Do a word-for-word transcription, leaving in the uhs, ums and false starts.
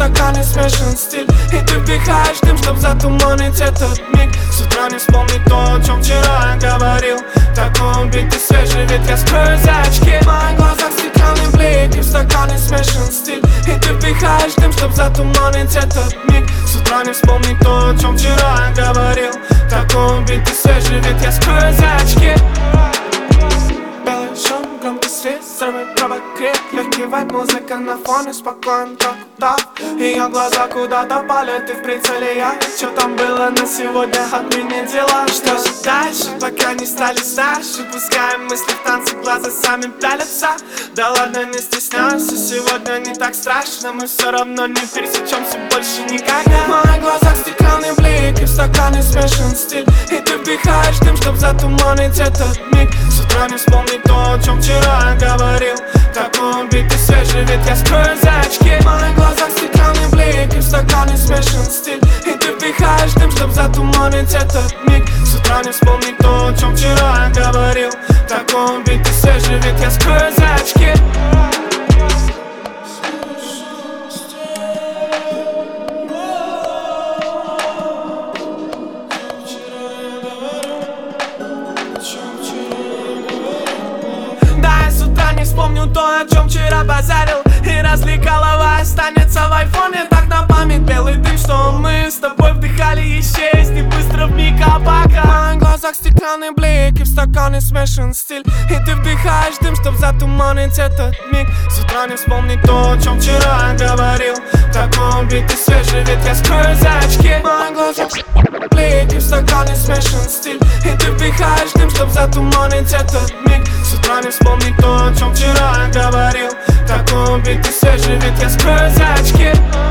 стакане смешан стиль. И ты вдыхаешь дым, чтоб затуманить этот миг. С утра не вспомнить то, о чем вчера говорил. Такой убитый свежий вид, я скрою за очки. В моих глазах стеклянный блик, и в стакане смешан стиль. И ты вдыхаешь дым, чтоб затуманить этот миг. С утра не вспомнить то, о чем вчера говорил. Такой убитый свежий вид, я скрою за очки. Белый шум, громкий свист, взрывы, кровокрик. Легкий вайб, музыка на фоне, спокоен, как удав. Ее глаза куда-то палят, и в прицеле я. Что там было на сегодня, отмени дела. Что же дальше, пока не стали старше? Пускаем мысли в танце, глаза сами пялятся. Да ладно, не стесняйся, сегодня не так страшно. Мы все равно не пересечемся больше никогда. В моих глазах стеклянный блик, и в стакане смешан стиль. И ты вдыхаешь дым, чтоб затуманить этот миг. С утра не вспомнить то, о чем вчера говорил. Такой убитый свежий вид, я скрою за очки. В моих глазах стеклянный блик, и в стакане смешан стиль. И ты вдыхаешь дым, чтоб затуманить этот миг. С утра не вспомнить то, о чем вчера говорил. Такой убитый свежий вид, я скрою за очки. Вспомню то, о чем вчера базарил. И развлекалова останется в айфоне. Так на память белый дым, что мы с тобой вдыхали. Исчезнет быстро вмиг, а пока. В моих глазах стеклянный блик, и в стакане смешан стиль. И ты вдыхаешь дым, чтоб затуманить этот миг. С утра не вспомнить то, о чем вчера говорил. Такой убитый свежий вид, я скрою за очки. В моих глазах блик, и в стакане смешан стиль. И ты вдыхаешь дым, чтоб затуманить этот миг. С утра не вспомнить то, о чем вчера говорил. Такой убитый свежий вид, я скрою за очки.